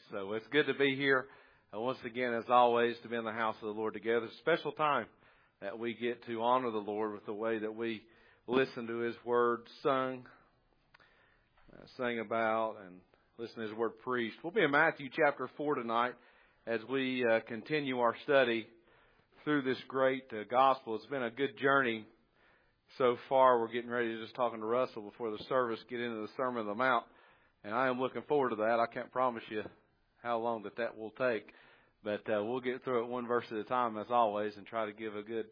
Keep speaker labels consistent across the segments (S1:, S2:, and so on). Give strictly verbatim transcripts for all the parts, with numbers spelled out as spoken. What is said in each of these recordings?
S1: So it's good to be here. And once again, as always, to be in the house of the Lord together. It's a special time that we get to honor the Lord with the way that we listen to His Word sung, uh, sang about, and listen to His Word preached. We'll be in Matthew chapter four tonight as we uh, continue our study through this great uh, gospel. It's been a good journey so far. We're getting ready to just talking to Russell before the service, get into the Sermon on the Mount. And I am looking forward to that. I can't promise you how long that that will take. But uh, we'll get through it one verse at a time, as always, and try to give a good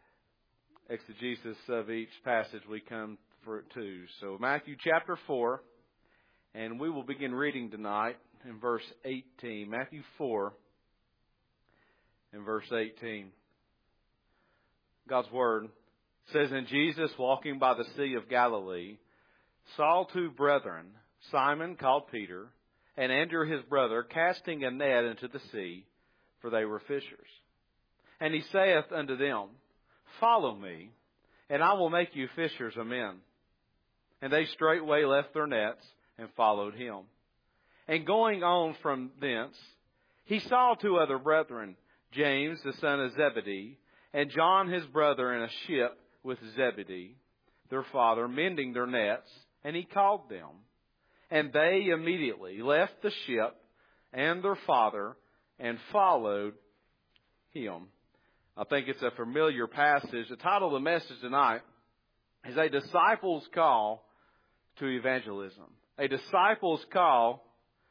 S1: exegesis of each passage we come for it to. So Matthew chapter four, and we will begin reading tonight in verse eighteen. Matthew four and verse eighteen. God's Word says, "And Jesus, walking by the Sea of Galilee, saw two brethren, Simon called Peter, and Andrew his brother, casting a net into the sea, for they were fishers. And he saith unto them, Follow me, and I will make you fishers of men. And they straightway left their nets, and followed him. And going on from thence, he saw two other brethren, James the son of Zebedee, and John his brother, in a ship with Zebedee, their father, mending their nets, and he called them. And they immediately left the ship and their father and followed him." I think it's a familiar passage. The title of the message tonight is A Disciple's Call to Evangelism. A Disciple's Call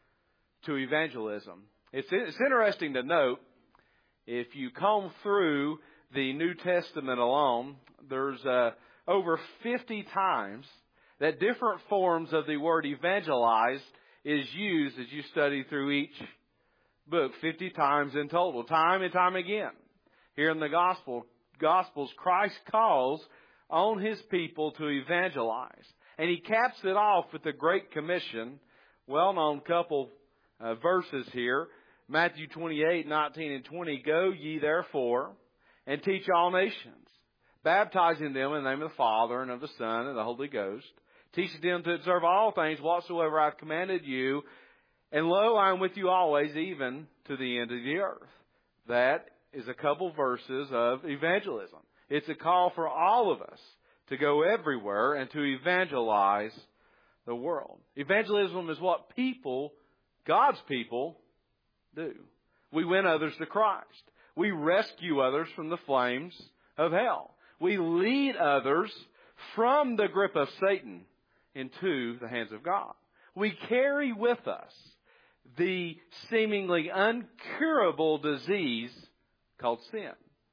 S1: to Evangelism. It's, it's interesting to note, if you comb through the New Testament alone, there's uh, over fifty times that different forms of the word evangelize is used as you study through each book, fifty times in total, time and time again. Here in the gospel, Gospels, Christ calls on His people to evangelize. And He caps it off with the Great Commission, well-known couple uh, verses here, Matthew twenty-eight, nineteen and twenty, "Go ye therefore and teach all nations, baptizing them in the name of the Father and of the Son and the Holy Ghost, teaching them to observe all things whatsoever I have commanded you. And lo, I am with you always, even to the end of the earth." That is a couple verses of evangelism. It's a call for all of us to go everywhere and to evangelize the world. Evangelism is what people, God's people, do. We win others to Christ. We rescue others from the flames of hell. We lead others from the grip of Satan into the hands of God. We carry with us the seemingly uncurable disease called sin.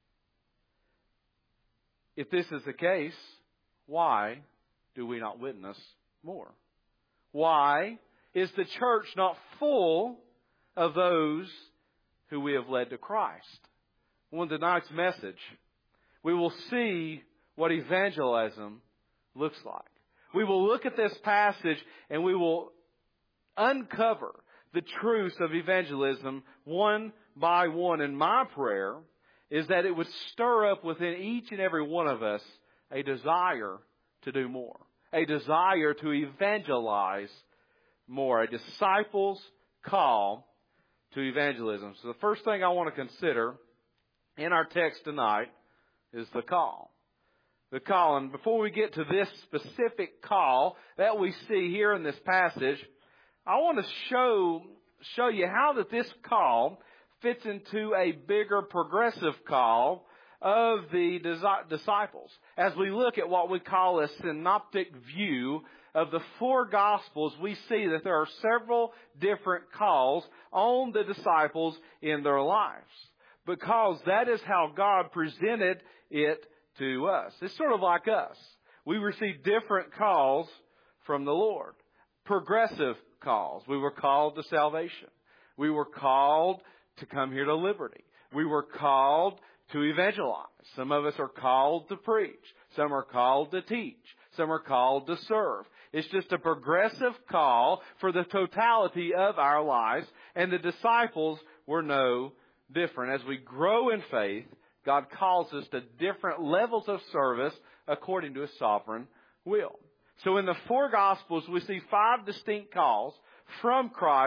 S1: If this is the case, why do we not witness more? Why is the church not full of those who we have led to Christ? Well, in tonight's message, we will see what evangelism looks like. We will look at this passage and we will uncover the truths of evangelism one by one. And my prayer is that it would stir up within each and every one of us a desire to do more, a desire to evangelize more, a disciple's call to evangelism. So the first thing I want to consider in our text tonight is the call. The call. And before we get to this specific call that we see here in this passage, I want to show show you how that this call fits into a bigger progressive call of the disciples. As we look at what we call a synoptic view of the four Gospels, we see that there are several different calls on the disciples in their lives, because that is how God presented it to us. It's sort of like us. We receive different calls from the Lord. Progressive calls. We were called to salvation. We were called to come here to liberty. We were called to evangelize. Some of us are called to preach. Some are called to teach. Some are called to serve. It's just a progressive call for the totality of our lives. And the disciples were no different. As we grow in faith, God calls us to different levels of service according to His sovereign will. So in the four Gospels, we see five distinct calls from Christ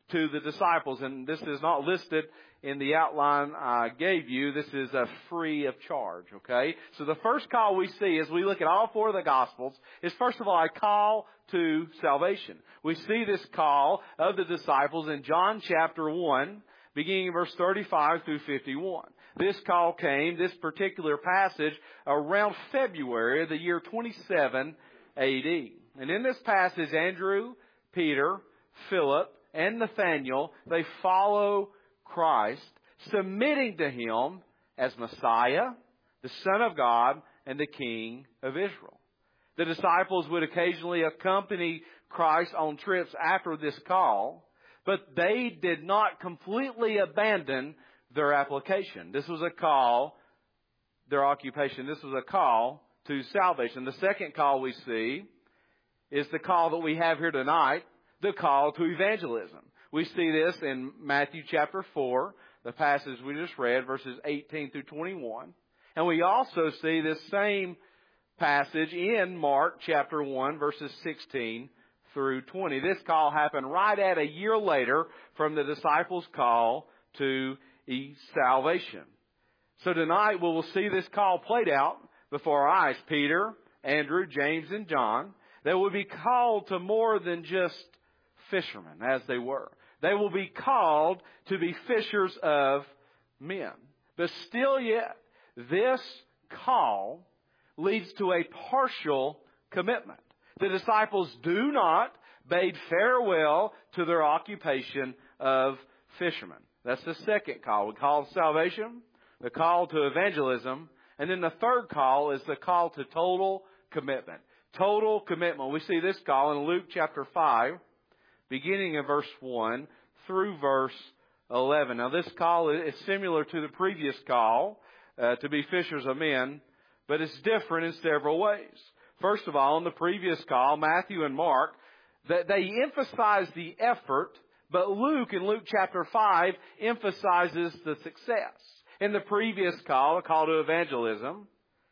S1: to the disciples. And this is not listed in the outline I gave you. This is a free of charge, okay? So the first call we see as we look at all four of the Gospels is, first of all, a call to salvation. We see this call of the disciples in John chapter one, beginning in verse thirty-five through fifty-one. This call came, this particular passage, around February of the year twenty-seven A D. And in this passage, Andrew, Peter, Philip, and Nathanael, they follow Christ, submitting to Him as Messiah, the Son of God, and the King of Israel. The disciples would occasionally accompany Christ on trips after this call, but they did not completely abandon their application. This was a call, their occupation, this was a call to salvation. The second call we see is the call that we have here tonight, the call to evangelism. We see this in Matthew chapter four, the passage we just read, verses eighteen through twenty-one. And we also see this same passage in Mark chapter one, verses sixteen through twenty. This call happened right at a year later from the disciples' call to salvation. So tonight we will see this call played out before our eyes. Peter, Andrew, James, and John, they will be called to more than just fishermen, as they were. They will be called to be fishers of men. But still yet, this call leads to a partial commitment. The disciples do not bid farewell to their occupation of fishermen. That's the second call. We call to salvation, the call to evangelism, and then the third call is the call to total commitment. Total commitment. We see this call in Luke chapter five, beginning in verse one through verse eleven. Now this call is similar to the previous call uh, to be fishers of men, but it's different in several ways. First of all, in the previous call, Matthew and Mark, that they emphasize the effort, but Luke in Luke chapter five emphasizes the success. In the previous call, a call to evangelism,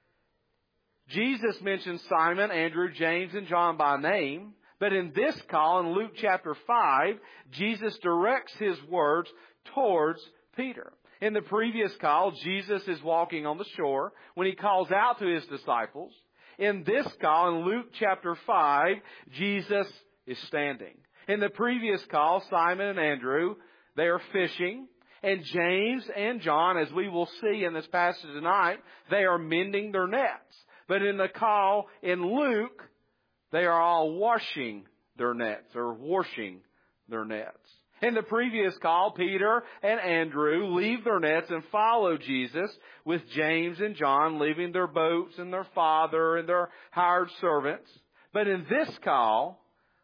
S1: Jesus mentions Simon, Andrew, James, and John by name. But in this call, in Luke chapter five, Jesus directs His words towards Peter. In the previous call, Jesus is walking on the shore when He calls out to His disciples. In this call, in Luke chapter five, Jesus is standing. In the previous call, Simon and Andrew, they are fishing. And James and John, as we will see in this passage tonight, they are mending their nets. But in the call in Luke, they are all washing their nets or washing their nets. In the previous call, Peter and Andrew leave their nets and follow Jesus, with James and John leaving their boats and their father and their hired servants. But in this call,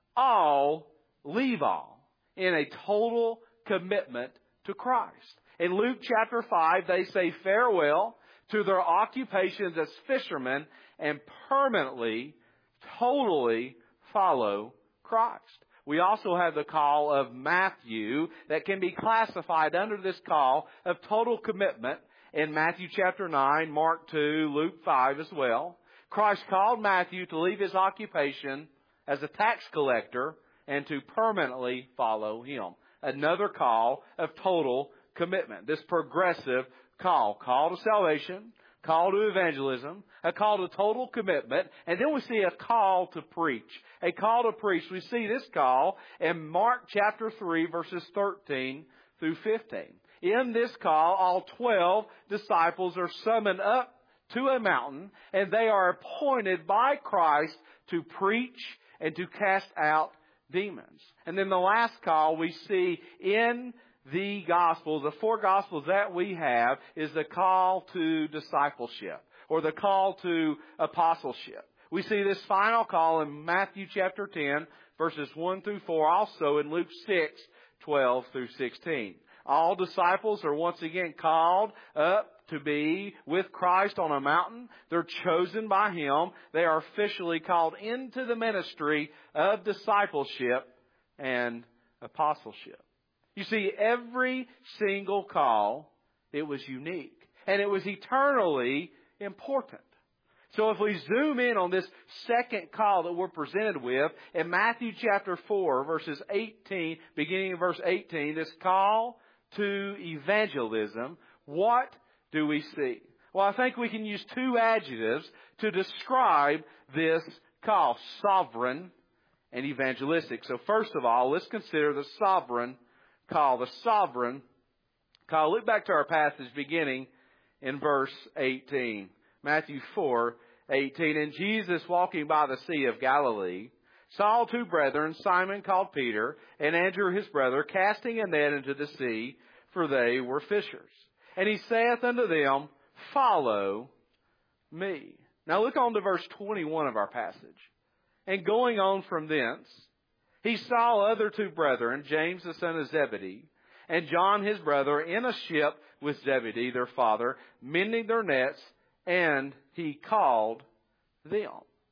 S1: all leave all in a total commitment to Christ. In Luke chapter five, they say farewell to their occupations as fishermen and permanently, totally follow Christ. We also have the call of Matthew that can be classified under this call of total commitment in Matthew chapter nine, Mark two, Luke five as well. Christ called Matthew to leave his occupation as a tax collector and to permanently follow Him. Another call of total commitment. This progressive call. Call to salvation, call to evangelism, a call to total commitment, and then we see a call to preach. A call to preach. We see this call in Mark chapter three, verses thirteen through fifteen. In this call, all twelve disciples are summoned up to a mountain, and they are appointed by Christ to preach and to cast out demons. And then the last call we see in the Gospels, the four Gospels that we have, is the call to discipleship or the call to apostleship. We see this final call in Matthew chapter ten, verses one through four, also in Luke six, twelve through sixteen. All disciples are once again called up to be with Christ on a mountain. They're chosen by Him. They are officially called into the ministry of discipleship and apostleship. You see, every single call, it was unique. And it was eternally important. So if we zoom in on this second call that we're presented with in Matthew chapter four, verses eighteen, beginning in verse eighteen, this call to evangelism, what do we see? Well, I think we can use two adjectives to describe this call: sovereign and evangelistic. So first of all, let's consider the sovereign call. The sovereign call. Look back to our passage beginning in verse eighteen. Matthew four eighteen. And Jesus, walking by the Sea of Galilee, saw two brethren, Simon called Peter, and Andrew his brother, casting a net into the sea, for they were fishers. And he saith unto them, Follow me. Now look on to verse twenty-one of our passage. And going on from thence, he saw other two brethren, James the son of Zebedee, and John his brother, in a ship with Zebedee their father, mending their nets, and he called them.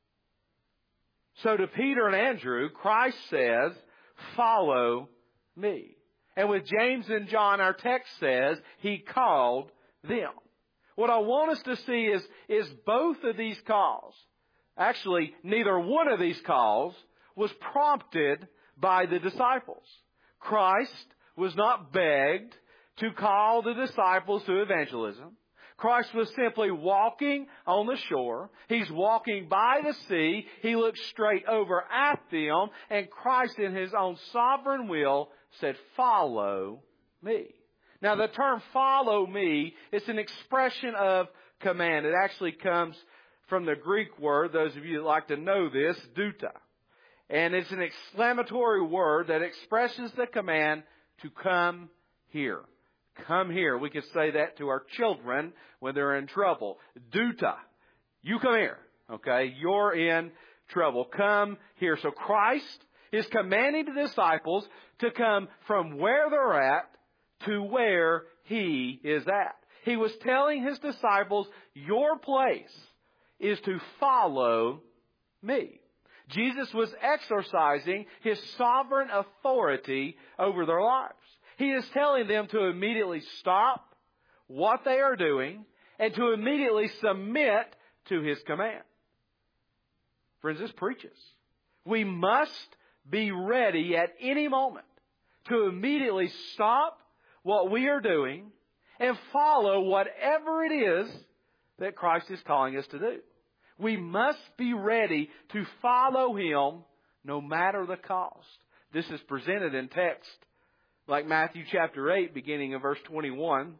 S1: So to Peter and Andrew, Christ says, Follow me. And with James and John, our text says, he called them. What I want us to see is, is both of these calls. Actually, neither one of these calls was prompted by the disciples. Christ was not begged to call the disciples to evangelism. Christ was simply walking on the shore. He's walking by the sea. He looked straight over at them, and Christ, in His own sovereign will, said, Follow me. Now, the term follow me is an expression of command. It actually comes from the Greek word, those of you that like to know this, douta. And it's an exclamatory word that expresses the command to come here. Come here. We could say that to our children when they're in trouble. Douta. You come here. Okay? You're in trouble. Come here. So Christ is commanding the disciples to come from where they're at to where He is at. He was telling His disciples, your place is to follow me. Jesus was exercising His sovereign authority over their lives. He is telling them to immediately stop what they are doing and to immediately submit to His command. Friends, this preaches. We must be ready at any moment to immediately stop what we are doing and follow whatever it is that Christ is calling us to do. We must be ready to follow Him no matter the cost. This is presented in text like Matthew chapter eight, beginning in verse twenty-one.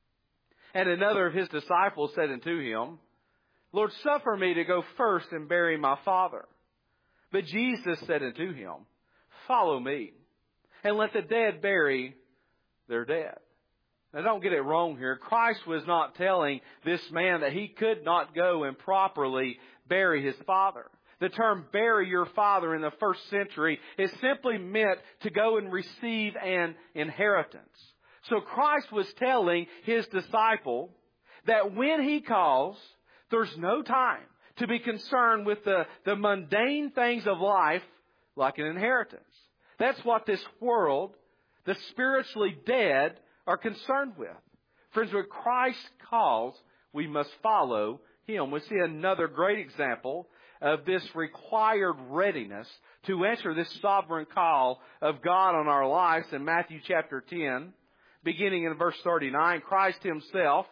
S1: And another of His disciples said unto Him, Lord, suffer me to go first and bury my father. But Jesus said unto him, Follow me, and let the dead bury their dead. Now don't get it wrong here. Christ was not telling this man that he could not go and properly bury his father. The term bury your father in the first century is simply meant to go and receive an inheritance. So Christ was telling His disciple that when He calls, there's no time to be concerned with the, the mundane things of life like an inheritance. That's what this world, the spiritually dead, are concerned with. Friends, when Christ calls, we must follow Him. We see another great example of this required readiness to answer this sovereign call of God on our lives in Matthew chapter ten, beginning in verse thirty-nine. Christ Himself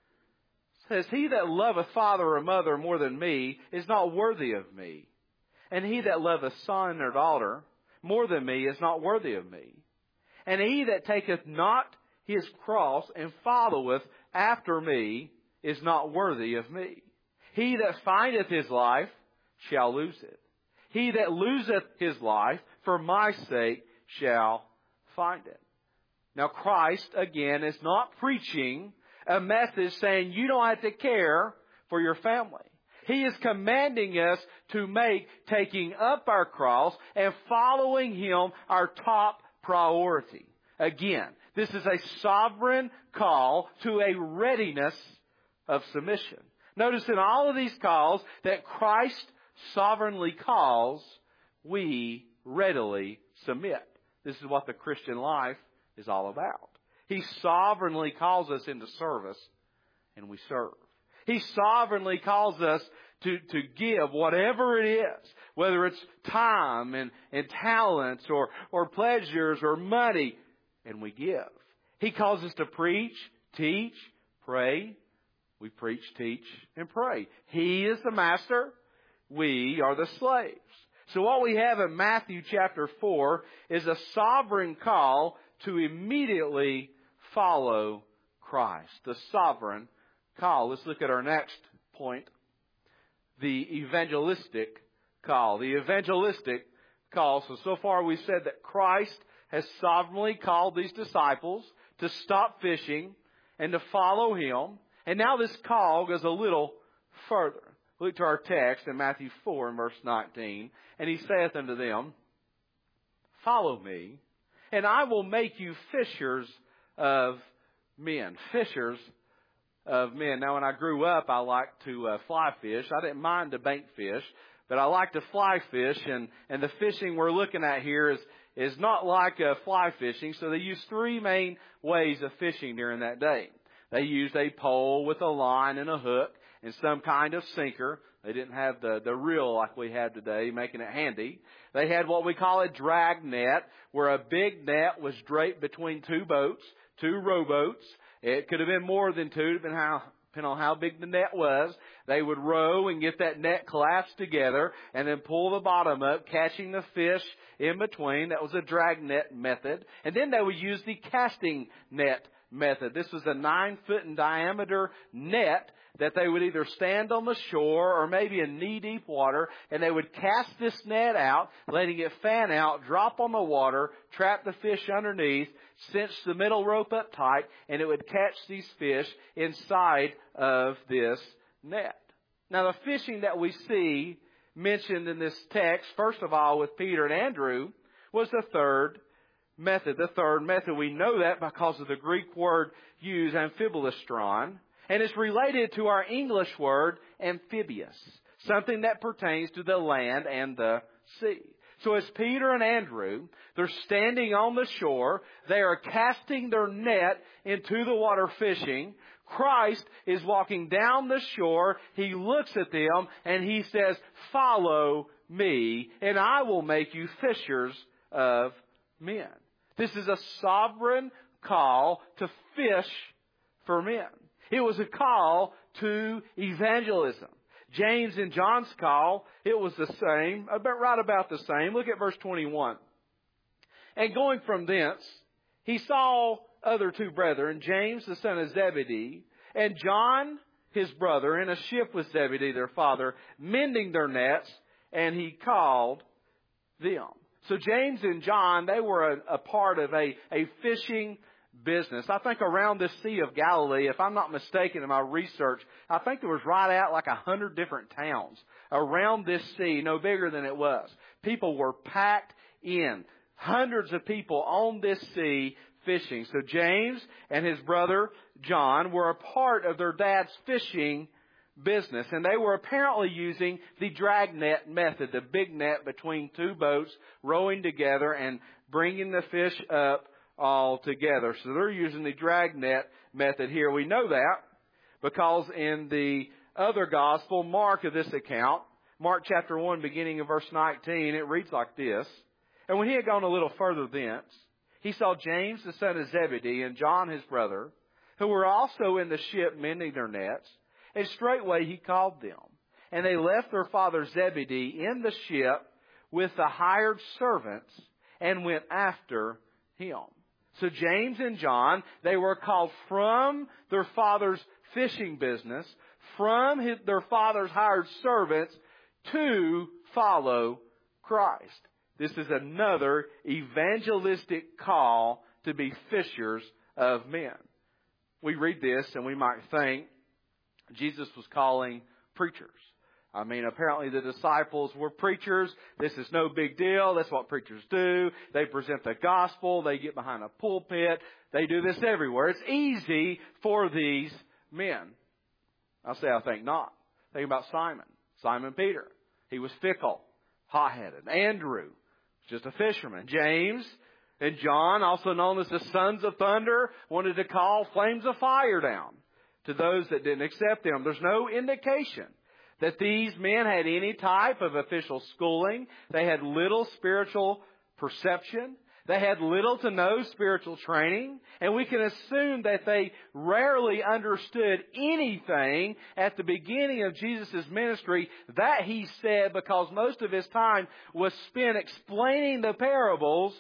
S1: says, He that loveth father or mother more than me is not worthy of me. And he that loveth son or daughter more than me is not worthy of me. And he that taketh not his cross and followeth after me is not worthy of me. He that findeth his life shall lose it. He that loseth his life for my sake shall find it. Now Christ, again, is not preaching a message saying you don't have to care for your family. He is commanding us to make taking up our cross and following Him our top priority. Again, this is a sovereign call to a readiness of submission. Notice in all of these calls that Christ sovereignly calls, we readily submit. This is what the Christian life is all about. He sovereignly calls us into service, and we serve. He sovereignly calls us to, to give whatever it is, whether it's time and, and talents or, or pleasures or money, and we give. He calls us to preach, teach, pray. We preach, teach, and pray. He is the master. We are the slaves. So what we have in Matthew chapter four is a sovereign call to immediately follow Christ. The sovereign call. Let's look at our next point. The evangelistic call. The evangelistic call. So, so far we've said that Christ has sovereignly called these disciples to stop fishing and to follow Him. And now this call goes a little further. Look to our text in Matthew four and verse nineteen. And He saith unto them, follow me, and I will make you fishers of men. Fishers of men. Now, when I grew up, I liked to uh, fly fish. I didn't mind to bank fish, but I like to fly fish. And, and the fishing we're looking at here is, is not like uh, fly fishing. So they use three main ways of fishing during that day. They used a pole with a line and a hook and some kind of sinker. They didn't have the, the reel like we have today, making it handy. They had what we call a drag net, where a big net was draped between two boats, two rowboats. It could have been more than two, depending on how, depending on how big the net was. They would row and get that net collapsed together and then pull the bottom up, catching the fish in between. That was a drag net method. And then they would use the casting net method. This was a nine foot in diameter net that they would either stand on the shore or maybe in knee-deep water, and they would cast this net out, letting it fan out, drop on the water, trap the fish underneath, cinch the middle rope up tight, and it would catch these fish inside of this net. Now, the fishing that we see mentioned in this text, first of all with Peter and Andrew, was the third method. The third method, we know that because of the Greek word used, amphibulistron. And it's related to our English word, amphibious, something that pertains to the land and the sea. So as Peter and Andrew, they're standing on the shore, they are casting their net into the water fishing. Christ is walking down the shore. He looks at them and He says, follow me, and I will make you fishers of men. This is a sovereign call to fish for men. It was a call to evangelism. James and John's call, it was the same, about right about the same. Look at verse twenty-one. And going from thence, he saw other two brethren, James the son of Zebedee, and John his brother, in a ship with Zebedee their father, mending their nets, and he called them. So James and John, they were a, a part of a, a fishing business. I think around this Sea of Galilee, if I'm not mistaken in my research, I think there was right at like a hundred different towns around this sea, no bigger than it was. People were packed in. Hundreds of people on this sea fishing. So James and his brother John were a part of their dad's fishing business, and they were apparently using the drag net method, the big net between two boats, rowing together and bringing the fish up all together. So they're using the drag net method here. We know that because in the other gospel, Mark, of this account, Mark chapter one, beginning of verse nineteen, it reads like this. And when he had gone a little further thence, he saw James the son of Zebedee and John his brother, who were also in the ship mending their nets. And straightway he called them. And they left their father Zebedee in the ship with the hired servants and went after him. So James and John, they were called from their father's fishing business, from his, their father's hired servants, to follow Christ. This is another evangelistic call to be fishers of men. We read this and we might think Jesus was calling preachers. I mean, apparently the disciples were preachers. This is no big deal. That's what preachers do. They present the gospel. They get behind a pulpit. They do this everywhere. It's easy for these men. I'll say I think not. Think about Simon. Simon Peter. He was fickle, hot-headed. Andrew, just a fisherman. James and John, also known as the sons of thunder, wanted to call flames of fire down to those that didn't accept them. There's no indication that these men had any type of official schooling. They had little spiritual perception. They had little to no spiritual training, and we can assume that they rarely understood anything at the beginning of Jesus' ministry that He said, because most of His time was spent explaining the parables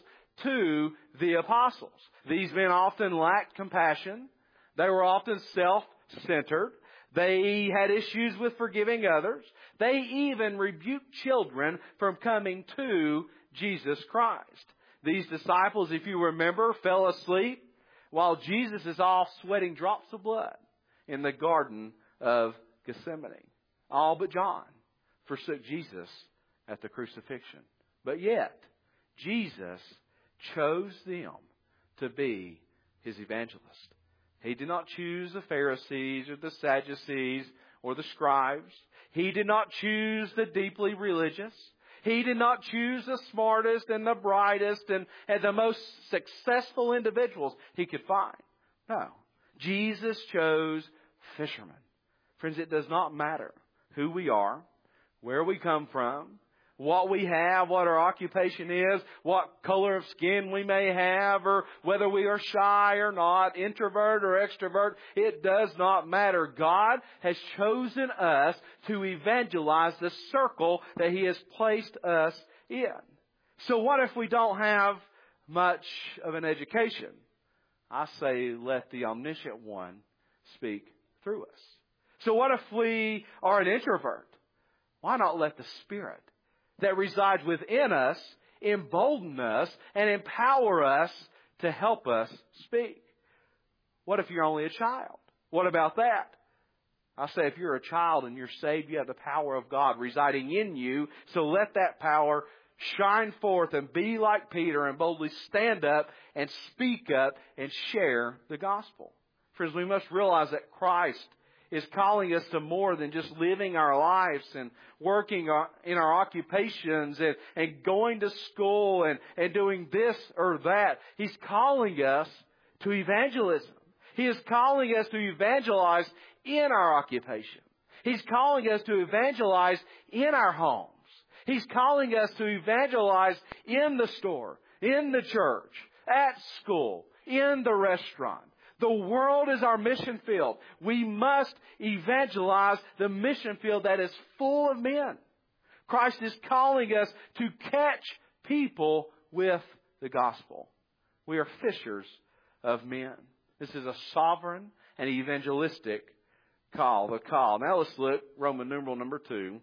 S1: to the apostles. These men often lacked compassion. They were often self-centered. They had issues with forgiving others. They even rebuked children from coming to Jesus Christ. These disciples, if you remember, fell asleep while Jesus is off sweating drops of blood in the Garden of Gethsemane. All but John forsook Jesus at the crucifixion. But yet, Jesus chose them to be His evangelists. He did not choose the Pharisees or the Sadducees or the scribes. He did not choose the deeply religious. He did not choose the smartest and the brightest and, and the most successful individuals He could find. No. Jesus chose fishermen. Friends, it does not matter who we are, where we come from, what we have, what our occupation is, what color of skin we may have, or whether we are shy or not, introvert or extrovert. It does not matter. God has chosen us to evangelize the circle that He has placed us in. So what if we don't have much of an education? I say let the omniscient one speak through us. So what if we are an introvert? Why not let the Spirit that resides within us embolden us and empower us to help us speak? What if you're only a child? What about that? I say if you're a child and you're saved, you have the power of God residing in you. So let that power shine forth and be like Peter and boldly stand up and speak up and share the gospel. Friends, we must realize that Christ is calling us to more than just living our lives and working in our occupations and, and going to school and, and doing this or that. He's calling us to evangelism. He is calling us to evangelize in our occupation. He's calling us to evangelize in our homes. He's calling us to evangelize in the store, in the church, at school, in the restaurant. The world is our mission field. We must evangelize the mission field that is full of men. Christ is calling us to catch people with the gospel. We are fishers of men. This is a sovereign and evangelistic call. The call. Now let's look, Roman numeral number two,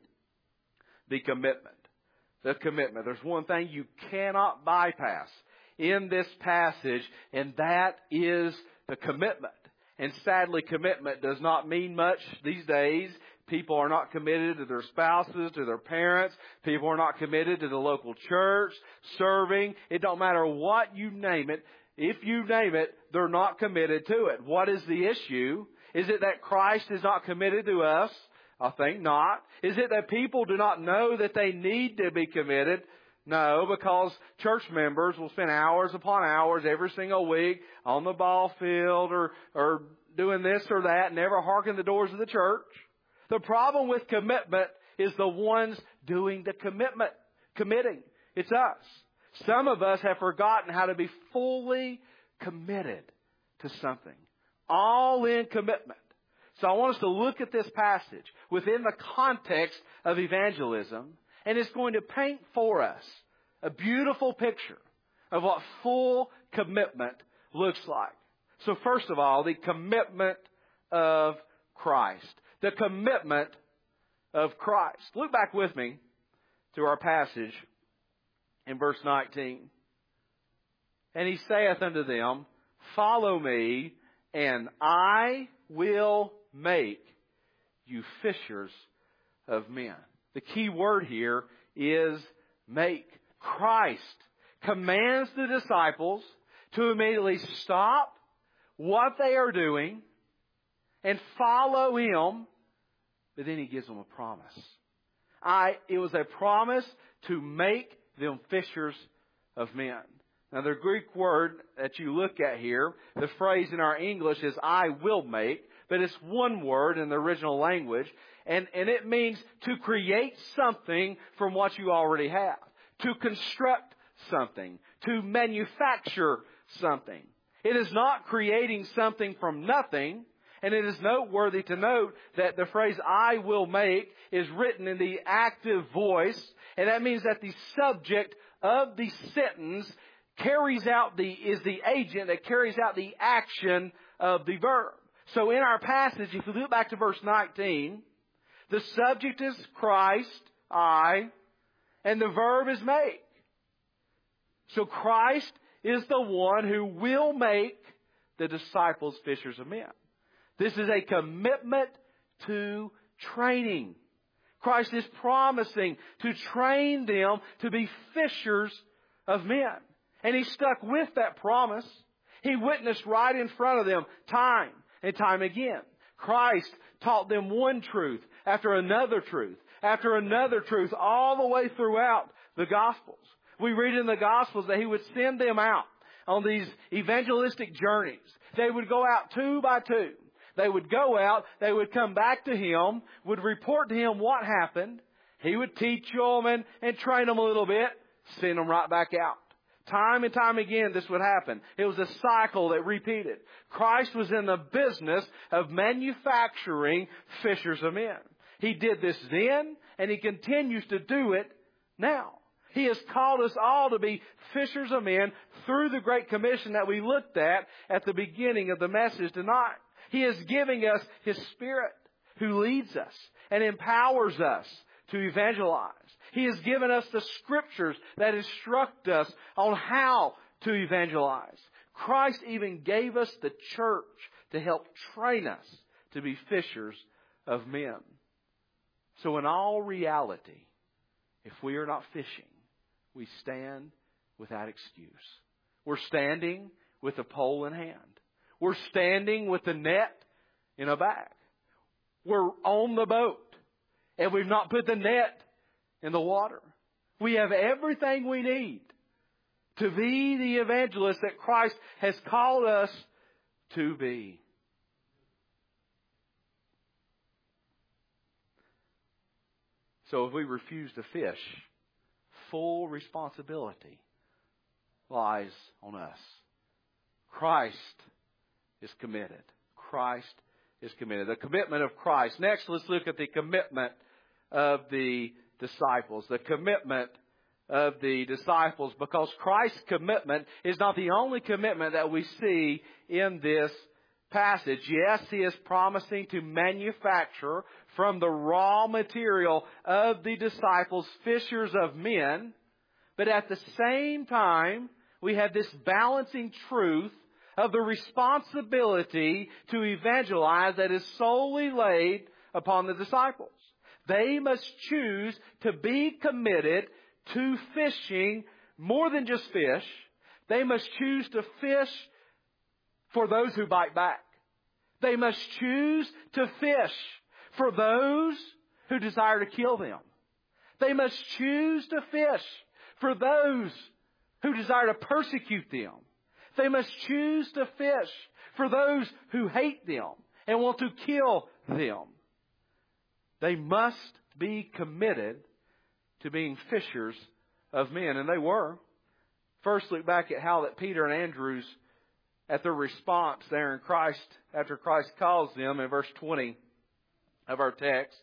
S1: the commitment. The commitment. There's one thing you cannot bypass in this passage, and that is the commitment. And sadly, commitment does not mean much these days. People are not committed to their spouses, to their parents. People are not committed to the local church, serving. It don't matter what you name it. If you name it, they're not committed to it. What is the issue? Is it that Christ is not committed to us? I think not. Is it that people do not know that they need to be committed? No, because church members will spend hours upon hours every single week on the ball field or, or doing this or that, never hearken the doors of the church. The problem with commitment is the ones doing the commitment, committing. It's us. Some of us have forgotten how to be fully committed to something. All in commitment. So I want us to look at this passage within the context of evangelism, and it's going to paint for us a beautiful picture of what full commitment looks like. So first of all, the commitment of Christ. The commitment of Christ. Look back with me to our passage in verse nineteen. And He saith unto them, Follow me, and I will make you fishers of men. The key word here is make. Christ commands the disciples to immediately stop what they are doing and follow Him, but then He gives them a promise. I, it was a promise to make them fishers of men. Now, the Greek word that you look at here, the phrase in our English is I will make, but it's one word in the original language, and, and it means to create something from what you already have, to construct something, to manufacture something. It is not creating something from nothing, and it is noteworthy to note that the phrase I will make is written in the active voice, and that means that the subject of the sentence carries out the, is the agent that carries out the action of the verb. So in our passage, if you look back to verse nineteen, the subject is Christ, I, and the verb is make. So Christ is the one who will make the disciples fishers of men. This is a commitment to training. Christ is promising to train them to be fishers of men. And He stuck with that promise. He witnessed right in front of them time and time again. Christ taught them one truth after another truth, after another truth, all the way throughout the Gospels. We read in the Gospels that He would send them out on these evangelistic journeys. They would go out two by two. They would go out, they would come back to Him, would report to Him what happened. He would teach them and, and train them a little bit, send them right back out. Time and time again this would happen. It was a cycle that repeated. Christ was in the business of manufacturing fishers of men. He did this then, and He continues to do it now. He has called us all to be fishers of men through the Great Commission that we looked at at the beginning of the message tonight. He is giving us His Spirit who leads us and empowers us to evangelize. He has given us the Scriptures that instruct us on how to evangelize. Christ even gave us the church to help train us to be fishers of men. So in all reality, if we are not fishing, we stand without excuse. We're standing with a pole in hand. We're standing with the net in a bag. We're on the boat, and we've not put the net in the water. We have everything we need to be the evangelist that Christ has called us to be. So if we refuse to fish, full responsibility lies on us. Christ is committed. Christ is committed. The commitment of Christ. Next, let's look at the commitment of the disciples. The commitment of the disciples, because Christ's commitment is not the only commitment that we see in this passage. Yes, He is promising to manufacture from the raw material of the disciples fishers of men, but at the same time, we have this balancing truth of the responsibility to evangelize that is solely laid upon the disciples. They must choose to be committed to fishing more than just fish. They must choose to fish for those who bite back. They must choose to fish for those who desire to kill them. They must choose to fish for those who desire to persecute them. They must choose to fish for those who hate them and want to kill them. They must be committed to being fishers of men. And they were. First, look back at how that Peter and Andrew's, at their response there in Christ, after Christ calls them in verse twenty of our text.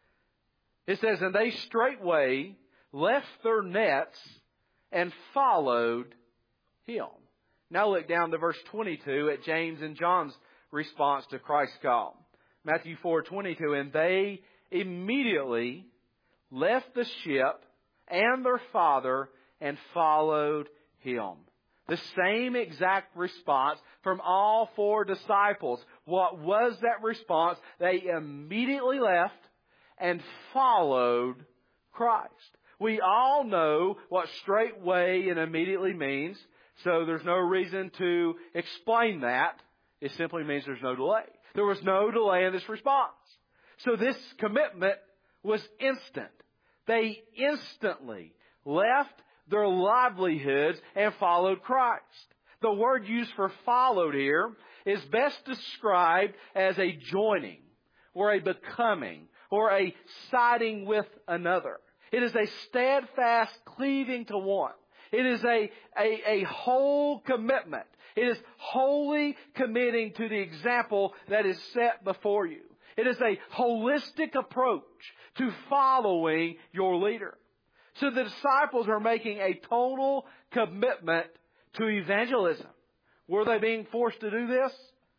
S1: It says, and they straightway left their nets and followed Him. Now look down to verse twenty-two at James and John's response to Christ's call. Matthew four twenty-two, and they immediately left the ship and their father and followed Him. The same exact response from all four disciples. What was that response? They immediately left and followed Christ. We all know what straightway and immediately means, so there's no reason to explain that. It simply means there's no delay. There was no delay in this response. So this commitment was instant. They instantly left their livelihoods and followed Christ. The word used for followed here is best described as a joining or a becoming or a siding with another. It is a steadfast cleaving to one. It is a, a, a whole commitment. It is wholly committing to the example that is set before you. It is a holistic approach to following your leader. So the disciples are making a total commitment to evangelism. Were they being forced to do this?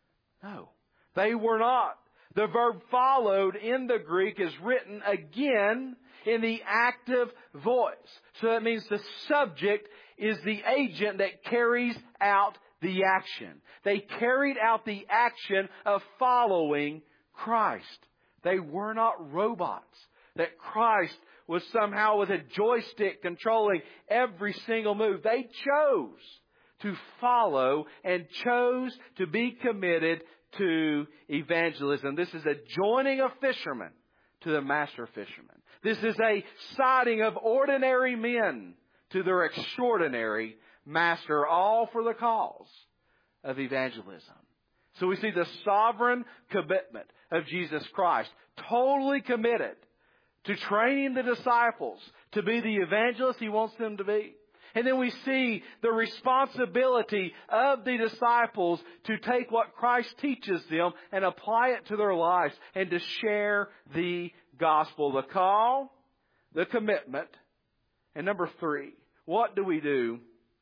S1: No, they were not. The verb followed in the Greek is written again in the active voice. So that means the subject is the agent that carries out the action. They carried out the action of following Christ. They were not robots. That Christ was somehow with a joystick controlling every single move. They chose to follow and chose to be committed to evangelism. This is a joining of fishermen to the master fisherman. This is a siding of ordinary men to their extraordinary master, all for the cause of evangelism. So we see the sovereign commitment of Jesus Christ, totally committed to training the disciples to be the evangelists He wants them to be. And then we see the responsibility of the disciples to take what Christ teaches them and apply it to their lives and to share the gospel. The call, the commitment, and number three, what do we do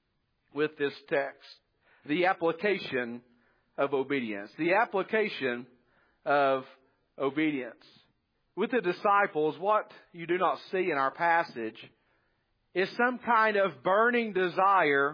S1: with this text? The application of obedience. The application of obedience. With the disciples, what you do not see in our passage is some kind of burning desire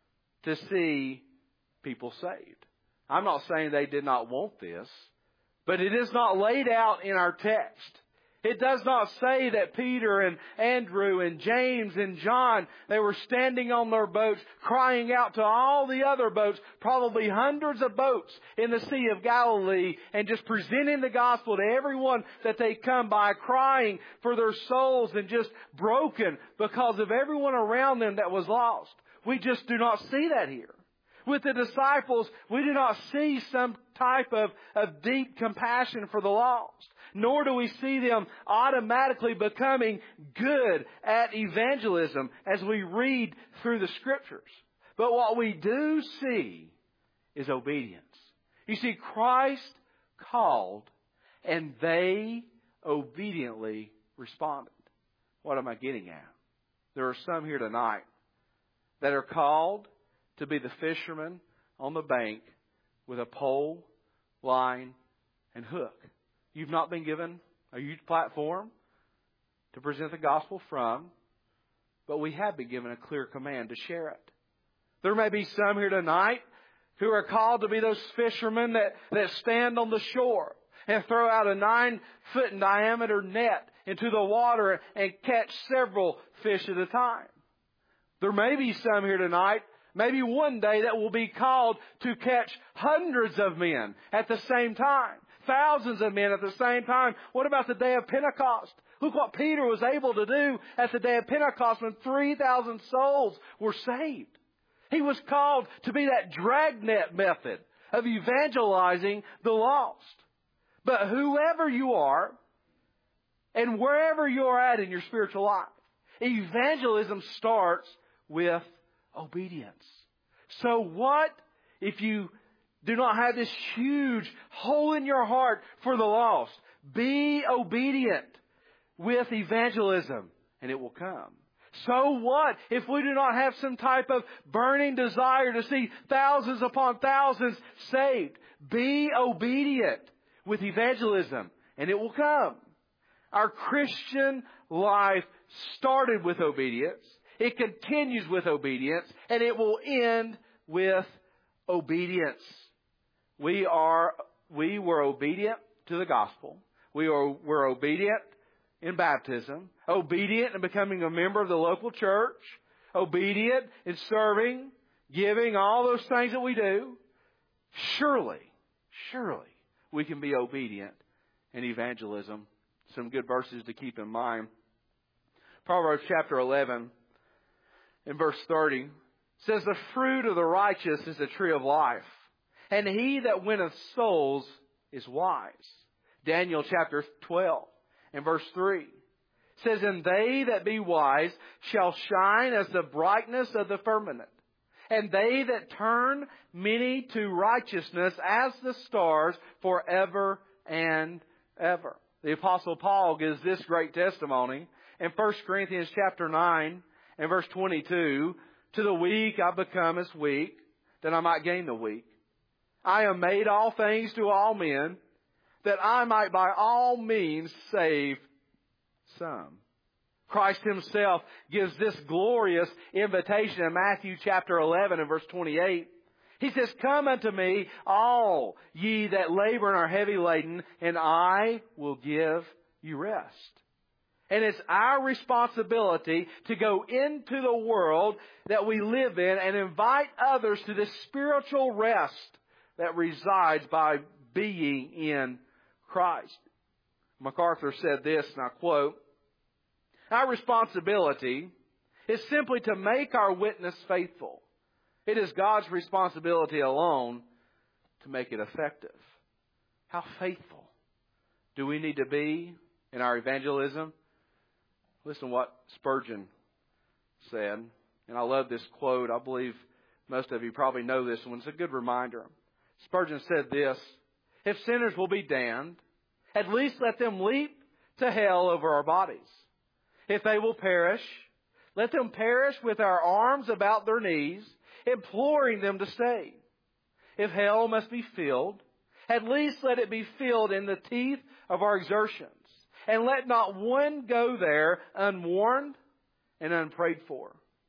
S1: to see people saved. I'm not saying they did not want this, but it is not laid out in our text. It does not say that Peter and Andrew and James and John, they were standing on their boats crying out to all the other boats, probably hundreds of boats in the Sea of Galilee, and just presenting the gospel to everyone that they come by, crying for their souls and just broken because of everyone around them that was lost. We just do not see that here. With the disciples, we do not see some type of, of deep compassion for the lost. Nor do we see them automatically becoming good at evangelism as we read through the Scriptures. But what we do see is obedience. You see, Christ called and they obediently responded. What am I getting at? There are some here tonight that are called to be the fishermen on the bank with a pole, line, and hook. You've not been given a huge platform to present the gospel from, but we have been given a clear command to share it. There may be some here tonight who are called to be those fishermen that, that stand on the shore and throw out a nine foot in diameter net into the water and catch several fish at a time. There may be some here tonight, maybe one day, that will be called to catch hundreds of men at the same time. Thousands of men at the same time. What about the day of Pentecost? Look what Peter was able to do at the day of Pentecost when three thousand souls were saved. He was called to be that dragnet method of evangelizing the lost. But whoever you are and wherever you are at in your spiritual life, evangelism starts with obedience. So what if you do not have this huge hole in your heart for the lost? Be obedient with evangelism, and it will come. So what if we do not have some type of burning desire to see thousands upon thousands saved? Be obedient with evangelism, and it will come. Our Christian life started with obedience. It continues with obedience, and it will end with obedience. We are, we were obedient to the gospel. We are, were obedient in baptism, obedient in becoming a member of the local church, obedient in serving, giving, all those things that we do. Surely, surely we can be obedient in evangelism. Some good verses to keep in mind. Proverbs chapter eleven in verse thirty, says, the fruit of the righteous is a tree of life, and he that winneth souls is wise. Daniel chapter twelve and verse three says, and they that be wise shall shine as the brightness of the firmament, and they that turn many to righteousness as the stars forever and ever. The Apostle Paul gives this great testimony in First Corinthians chapter nine and verse twenty-two. To the weak I become as weak, that I might gain the weak. I am made all things to all men, that I might by all means save some. Christ Himself gives this glorious invitation in Matthew chapter eleven and verse twenty-eight. He says, come unto me, all ye that labor and are heavy laden, and I will give you rest. And it's our responsibility to go into the world that we live in and invite others to this spiritual rest that resides by being in Christ. MacArthur said this, and I quote, our responsibility is simply to make our witness faithful. It is God's responsibility alone to make it effective. How faithful do we need to be in our evangelism? Listen to what Spurgeon said. And I love this quote. I believe most of you probably know this one. It's a good reminder. Spurgeon said this, if sinners will be damned, at least let them leap to hell over our bodies. If they will perish, let them perish with our arms about their knees, imploring them to stay. If hell must be filled, at least let it be filled in the teeth of our exertions. And let not one go there unwarned and unprayed for.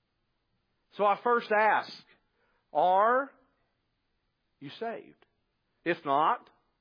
S1: So I first ask, are you saved? If not,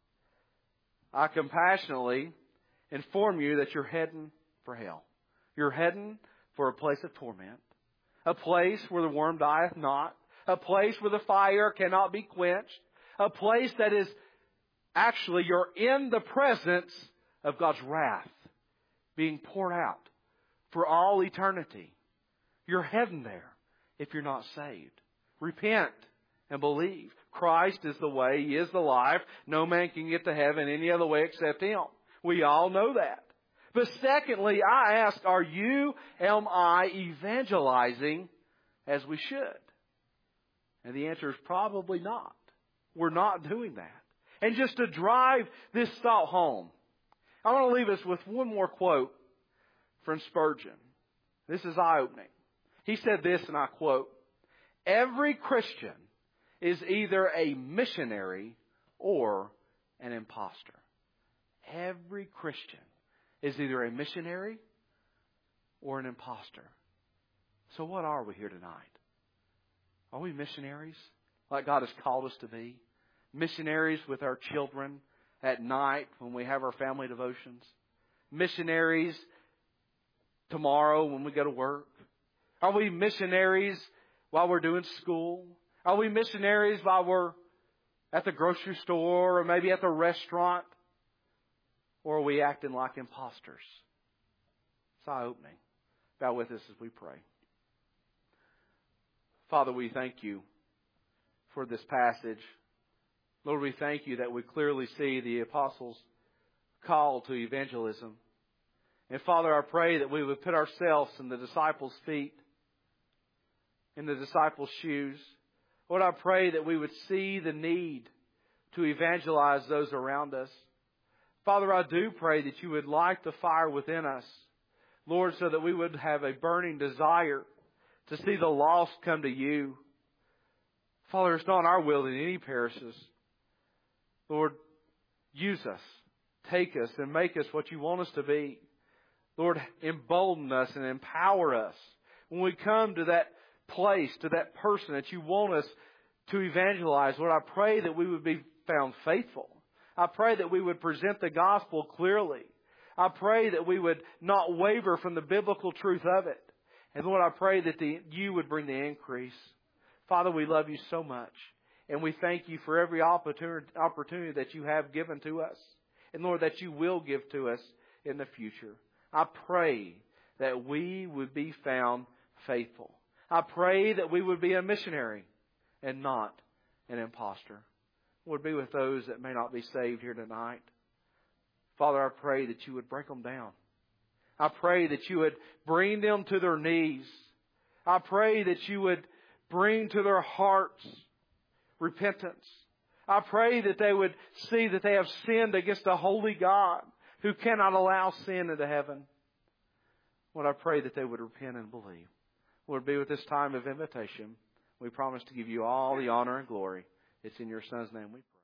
S1: I compassionately inform you that you're heading for hell. You're heading for a place of torment. A place where the worm dieth not. A place where the fire cannot be quenched. A place that is actually, you're in the presence of God's wrath being poured out for all eternity. You're heading there if you're not saved. Repent and believe. Christ is the way. He is the life. No man can get to heaven any other way except Him. We all know that. But secondly, I ask, are you, am I evangelizing as we should? And the answer is probably not. We're not doing that. And just to drive this thought home, I want to leave us with one more quote from Spurgeon. This is eye-opening. He said this, and I quote, every Christian is either a missionary or an imposter. Every Christian is either a missionary or an imposter. So what are we here tonight? Are we missionaries like God has called us to be? Missionaries with our children at night when we have our family devotions? Missionaries tomorrow when we go to work? Are we missionaries while we're doing school? Are we missionaries while we're at the grocery store or maybe at the restaurant? Or are we acting like imposters? It's eye-opening. Bow with us as we pray. Father, we thank you for this passage. Lord, we thank you that we clearly see the apostles' call to evangelism. And Father, I pray that we would put ourselves in the disciples' feet, in the disciples' shoes. Lord, I pray that we would see the need to evangelize those around us. Father, I do pray that you would light the fire within us, Lord, so that we would have a burning desire to see the lost come to you. Father, it's not our will that any perishes. Lord, use us, take us, and make us what you want us to be. Lord, embolden us and empower us when we come to that place, to that person that you want us to evangelize. Lord, I pray that we would be found faithful. I pray that we would present the gospel clearly. I pray that we would not waver from the biblical truth of it. And Lord, I pray that the, you would bring the increase. Father, we love you so much. And we thank you for every opportunity, opportunity that you have given to us. And Lord, that you will give to us in the future. I pray that we would be found faithful. I pray that we would be a missionary and not an imposter. Lord, be with those that may not be saved here tonight. Father, I pray that you would break them down. I pray that you would bring them to their knees. I pray that you would bring to their hearts repentance. I pray that they would see that they have sinned against a holy God who cannot allow sin into heaven. Lord, I pray that they would repent and believe. Lord, be with this time of invitation. We promise to give you all the honor and glory. It's in your Son's name we pray.